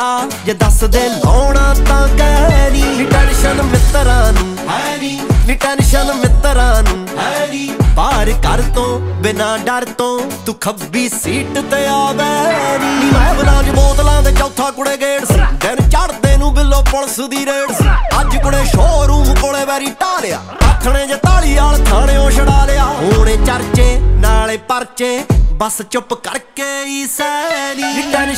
ਪਤਾ ਜੇ ਦੱਸ ਦੇ ਲਾਉਣਾ ਤਾਂ ਕਹਿ ਨੀ ਟੈਨਸ਼ਨ ਮਿੱਤਰਾਂ ਨੂੰ ਹੈ ਨੀ ਟੈਨਸ਼ਨ ਮਿੱਤਰਾਂ ਨੂੰ ਹੈ ਨੀ ਪਾਰ ਕਰ ਤੋਂ ਬਿਨਾ ਡਰ ਤੋਂ ਤੂੰ ਖੱਬੀ ਸੀਟ ਤੇ ਆਵੇ ਨੀ ਮੈਂ ਬਲਾਂ 'ਚ ਬੋਤਲਾਂ ਦੇ ਚੌਥਾ ਕੁੜੇ ਗੇੜ ਦਿਨ ਚੜ੍ਹਦੇ ਨੂੰ ਬਿੱਲੋ ਪੁਲਿਸ ਦੀ ਰੇਡ ਅੱਜ ਕੁੜੇ ਸ਼ੋਰੂਮ ਕੋਲੇ ਵੈਰੀ ਢਾਲਿਆ ਆਥਣੇ ਜੇ ਤਾਲੀ ਵਾਲ ਥਾਣਿਓਂ ਛਡਾ ਲਿਆ ਹੋਣੇ ਚਰਚੇ ਨਾਲੇ ਪਰਚੇ ਬਸ ਚੁੱਪ ਕਰਕੇ ਹੀ ਸੈਨੀ